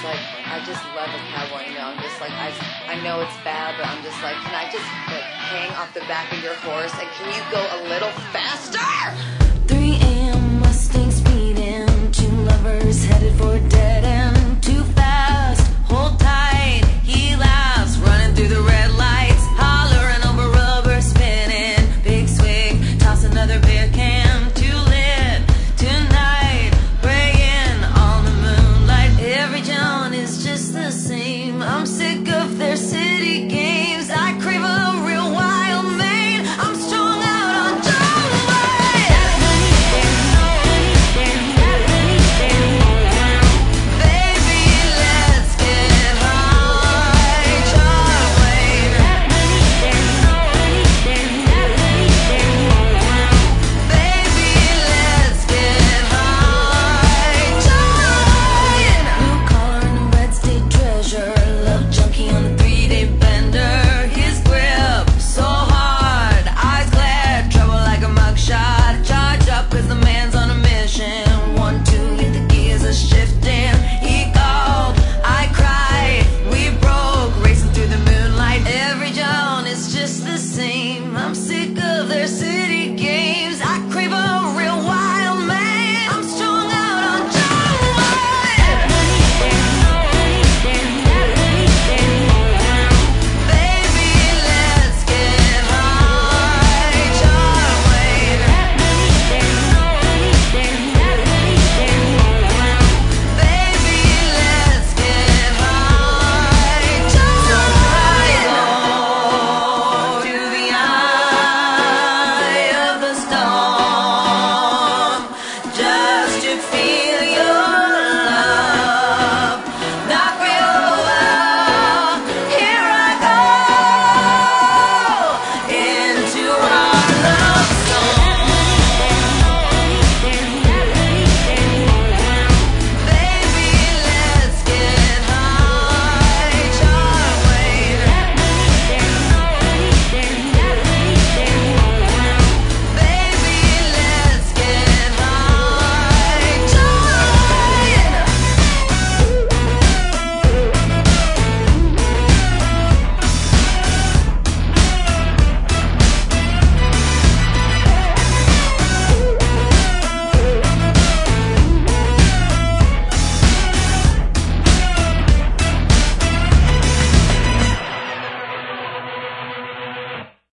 just like, I just love a cowboy. You know, I'm just like, I know it's bad, but I'm just like, can I just like hang off the back of your horse and can you go a little faster?